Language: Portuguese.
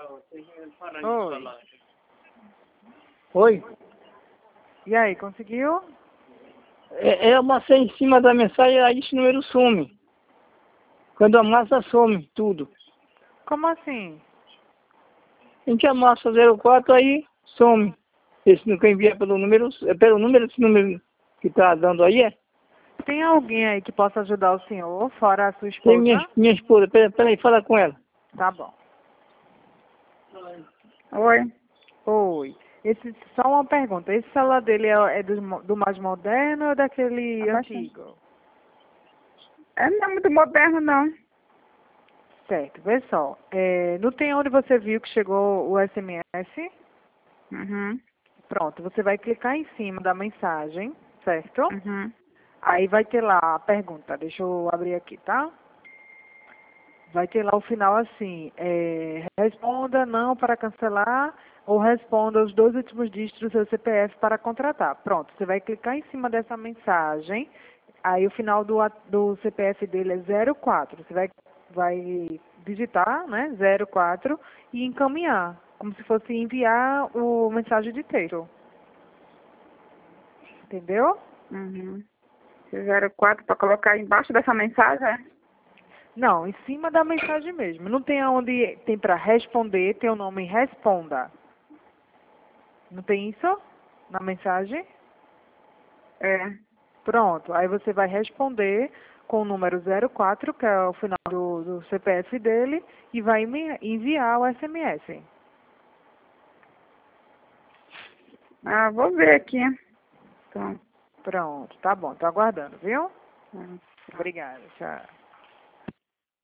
Oi. Oi? E aí, conseguiu? Eu amassei em cima da mensagem, aí esse número some. Quando amassa, some tudo. Como assim? A gente amassa 04, aí some. Esse nunca envia pelo número, esse número que tá dando aí, é? Tem alguém aí que possa ajudar o senhor, fora a sua Tem esposa? minha esposa, peraí, fala com ela. Tá bom. Oi. Oi. Só uma pergunta. Esse celular dele é do mais moderno ou é daquele antigo? Não é muito moderno, não. Certo, vê só. Não tem onde você viu que chegou o SMS? Uhum. Pronto, você vai clicar em cima da mensagem, certo? Uhum. Aí vai ter lá a pergunta. Deixa eu abrir aqui, tá? Vai ter lá o final assim, responda não para cancelar ou responda os 2 últimos dígitos do seu CPF para contratar. Pronto, você vai clicar em cima dessa mensagem, aí o final do CPF dele é 04. Você vai digitar, né, 04 e encaminhar, como se fosse enviar o mensagem de texto. Entendeu? Uhum. 04 para colocar embaixo dessa mensagem, é? Não, em cima da mensagem mesmo. Não tem onde tem para responder, tem o nome responda. Não tem isso na mensagem? É. Pronto, aí você vai responder com o número 04, que é o final do CPF dele, e vai enviar o SMS. Ah, vou ver aqui. Então. Pronto, tá bom, tô aguardando, viu? Tá. Obrigada, tchau.